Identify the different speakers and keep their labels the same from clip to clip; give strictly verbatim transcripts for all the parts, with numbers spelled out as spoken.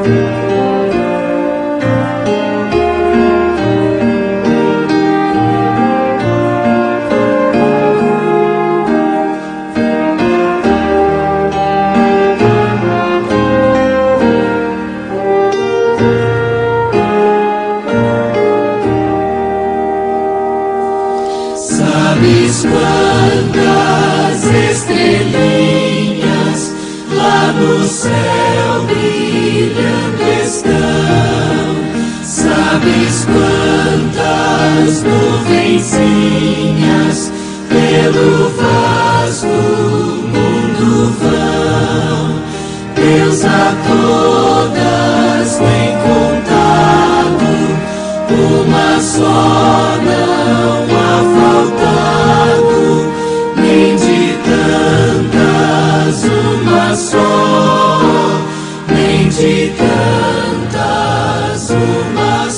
Speaker 1: Sabes quantas estrelinhas lá no céu brilhando estão? Sabes quantas nuvenzinhas pelo vasto mundo vão? Deus a todas tem contado, uma só não há faltado, nem de tantas uma só, nem de tantas uma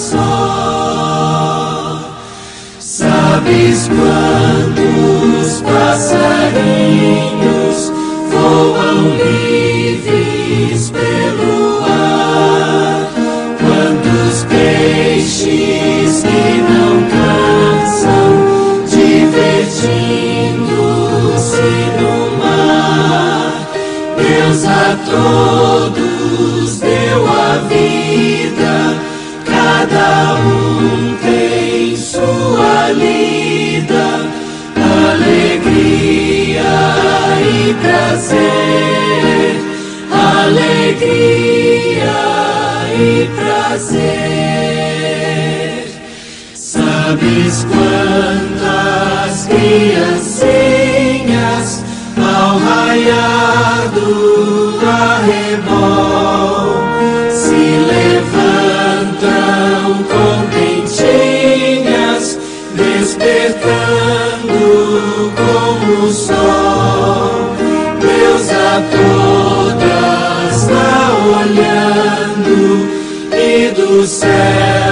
Speaker 1: só. Sabes quantos passarinhos voam livres pelo ar? Quantos peixes que não cansam, divertindo-se no mar? Deus a todos deu a vida, cada um tem sua lida, alegria e prazer, alegria e prazer. Sabes quantas criancinhas ao raiar do arrebol se levantam contentinhas, despertando como o sol? Deus a todas está olhando e do céu